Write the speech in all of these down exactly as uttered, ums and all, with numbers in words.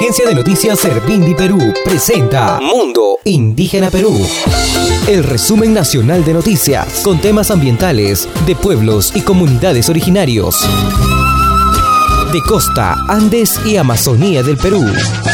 Agencia de Noticias Servindi Perú presenta Mundo Indígena Perú. El resumen nacional de noticias con temas ambientales de pueblos y comunidades originarios de costa, Andes y Amazonía del Perú.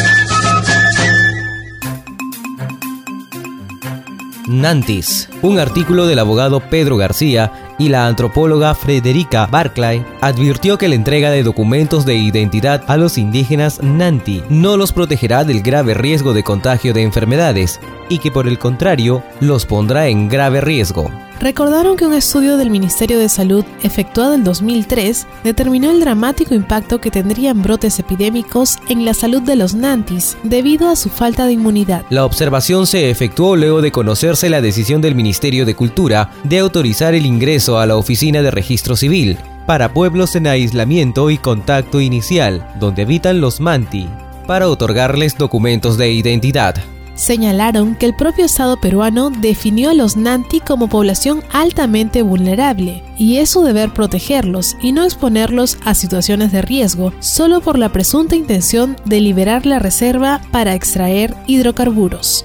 Nantis. Un artículo del abogado Pedro García y la antropóloga Frederica Barclay advirtió que la entrega de documentos de identidad a los indígenas Nanti no los protegerá del grave riesgo de contagio de enfermedades y que por el contrario los pondrá en grave riesgo. Recordaron que un estudio del Ministerio de Salud efectuado en dos mil tres determinó el dramático impacto que tendrían brotes epidémicos en la salud de los nantis debido a su falta de inmunidad. La observación se efectuó luego de conocerse la decisión del Ministerio de Cultura de autorizar el ingreso a la Oficina de Registro Civil para pueblos en aislamiento y contacto inicial, donde habitan los manti, para otorgarles documentos de identidad. Señalaron que el propio Estado peruano definió a los nanti como población altamente vulnerable y es su deber protegerlos y no exponerlos a situaciones de riesgo solo por la presunta intención de liberar la reserva para extraer hidrocarburos.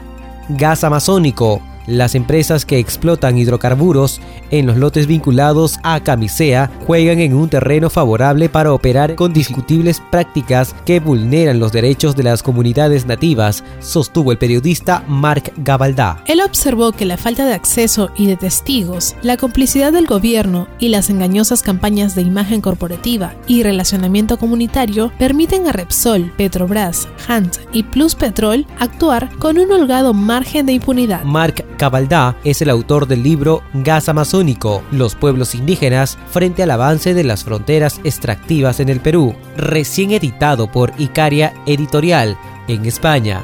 Gas amazónico. Las empresas que explotan hidrocarburos en los lotes vinculados a Camisea juegan en un terreno favorable para operar con discutibles prácticas que vulneran los derechos de las comunidades nativas, sostuvo el periodista Marc Gabaldá. Él observó que la falta de acceso y de testigos, la complicidad del gobierno y las engañosas campañas de imagen corporativa y relacionamiento comunitario permiten a Repsol, Petrobras, Hunt y Plus Petrol actuar con un holgado margen de impunidad. Marc Gabaldá es el autor del libro Gas Amazónico, los pueblos indígenas frente al avance de las fronteras extractivas en el Perú, recién editado por Icaria Editorial en España.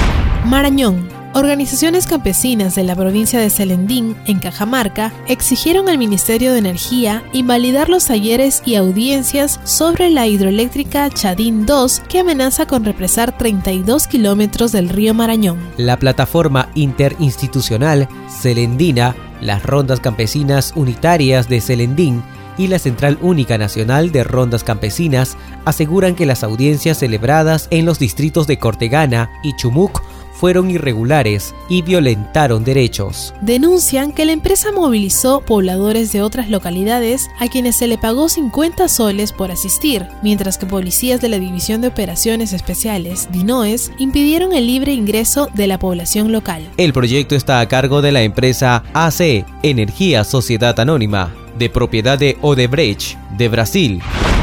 Marañón. Organizaciones campesinas de la provincia de Selendín, en Cajamarca, exigieron al Ministerio de Energía invalidar los talleres y audiencias sobre la hidroeléctrica Chadín dos que amenaza con represar treinta y dos kilómetros del río Marañón. La plataforma interinstitucional Selendina, las rondas campesinas unitarias de Selendín y la Central Única Nacional de Rondas Campesinas aseguran que las audiencias celebradas en los distritos de Cortegana y Chumuc fueron irregulares y violentaron derechos. Denuncian que la empresa movilizó pobladores de otras localidades a quienes se le pagó cincuenta soles por asistir, mientras que policías de la División de Operaciones Especiales, DINOES, impidieron el libre ingreso de la población local. El proyecto está a cargo de la empresa A C, Energía Sociedad Anónima, de propiedad de Odebrecht, de Brasil.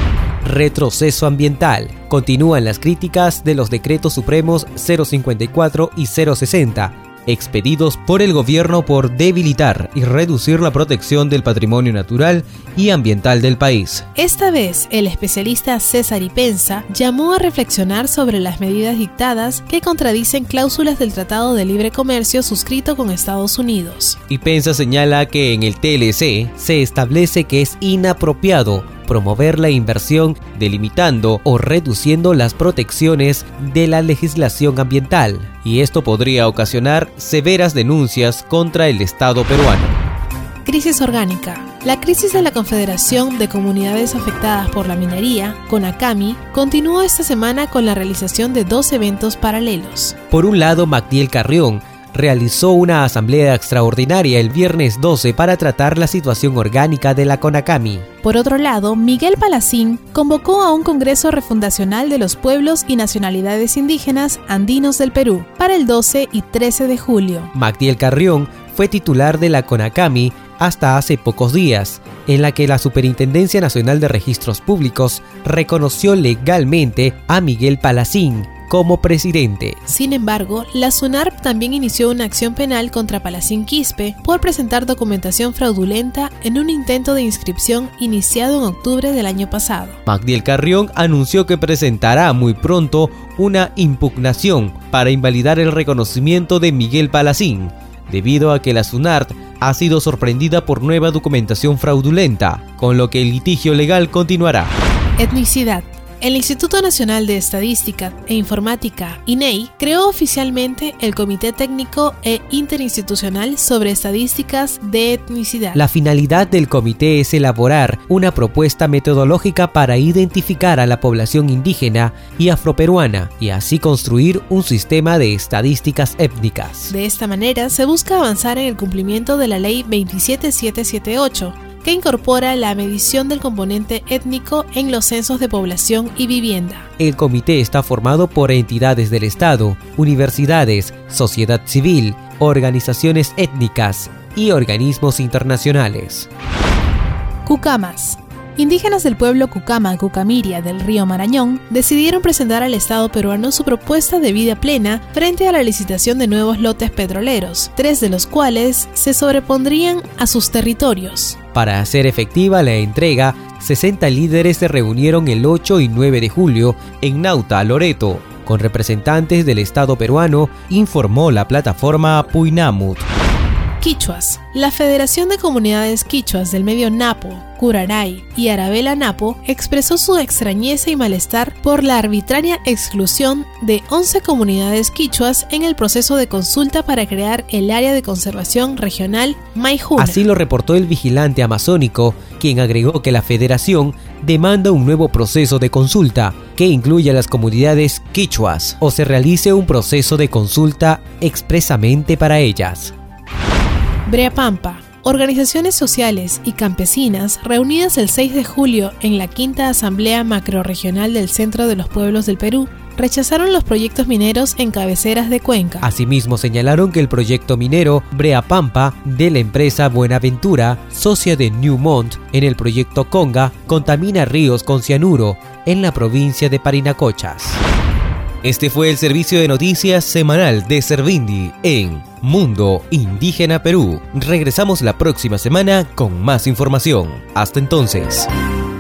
Retroceso ambiental. Continúan las críticas de los decretos supremos cero cincuenta y cuatro y cero sesenta, expedidos por el gobierno por debilitar y reducir la protección del patrimonio natural y ambiental del país. Esta vez, el especialista César Ipenza llamó a reflexionar sobre las medidas dictadas que contradicen cláusulas del Tratado de Libre Comercio suscrito con Estados Unidos. Ipenza señala que en el T L C se establece que es inapropiado promover la inversión delimitando o reduciendo las protecciones de la legislación ambiental, y esto podría ocasionar severas denuncias contra el Estado peruano. Crisis orgánica. La crisis de la Confederación de Comunidades Afectadas por la Minería, CONACAMI, continuó esta semana con la realización de dos eventos paralelos. Por un lado, Magdiel Carrión realizó una asamblea extraordinaria el viernes doce para tratar la situación orgánica de la CONACAMI. Por otro lado, Miguel Palacín convocó a un congreso refundacional de los pueblos y nacionalidades indígenas andinos del Perú para el doce y trece de julio. Magdiel Carrión fue titular de la CONACAMI hasta hace pocos días, en la que la Superintendencia Nacional de Registros Públicos reconoció legalmente a Miguel Palacín como presidente. Sin embargo, la SUNARP también inició una acción penal contra Palacín Quispe por presentar documentación fraudulenta en un intento de inscripción iniciado en octubre del año pasado. Magdiel Carrión anunció que presentará muy pronto una impugnación para invalidar el reconocimiento de Miguel Palacín, debido a que la SUNARP ha sido sorprendida por nueva documentación fraudulenta, con lo que el litigio legal continuará. Etnicidad. El Instituto Nacional de Estadística e Informática, I N E I, creó oficialmente el Comité Técnico e Interinstitucional sobre Estadísticas de Etnicidad. La finalidad del comité es elaborar una propuesta metodológica para identificar a la población indígena y afroperuana y así construir un sistema de estadísticas étnicas. De esta manera, se busca avanzar en el cumplimiento de la Ley veintisiete mil setecientos setenta y ocho, que incorpora la medición del componente étnico en los censos de población y vivienda. El comité está formado por entidades del Estado, universidades, sociedad civil, organizaciones étnicas y organismos internacionales. Cucamas. Indígenas del pueblo Cucama Cucamiria del río Marañón decidieron presentar al Estado peruano su propuesta de vida plena frente a la licitación de nuevos lotes petroleros, tres de los cuales se sobrepondrían a sus territorios. Para hacer efectiva la entrega, sesenta líderes se reunieron el ocho y nueve de julio en Nauta, Loreto, con representantes del Estado peruano, informó la plataforma Puinamut. Quichuas. La Federación de Comunidades Quichuas del Medio Napo, Curaray y Arabela Napo expresó su extrañeza y malestar por la arbitraria exclusión de once comunidades quichuas en el proceso de consulta para crear el Área de Conservación Regional Maijuna. Así lo reportó el vigilante amazónico, quien agregó que la federación demanda un nuevo proceso de consulta que incluya a las comunidades quichuas o se realice un proceso de consulta expresamente para ellas. Breapampa. Organizaciones sociales y campesinas reunidas el seis de julio en la quinta Asamblea Macrorregional del Centro de los Pueblos del Perú rechazaron los proyectos mineros en cabeceras de Cuenca. Asimismo señalaron que el proyecto minero Breapampa de la empresa Buenaventura, socia de Newmont en el proyecto Conga, contamina ríos con cianuro en la provincia de Parinacochas. Este fue el servicio de noticias semanal de Servindi en Mundo Indígena Perú. Regresamos la próxima semana con más información. Hasta entonces.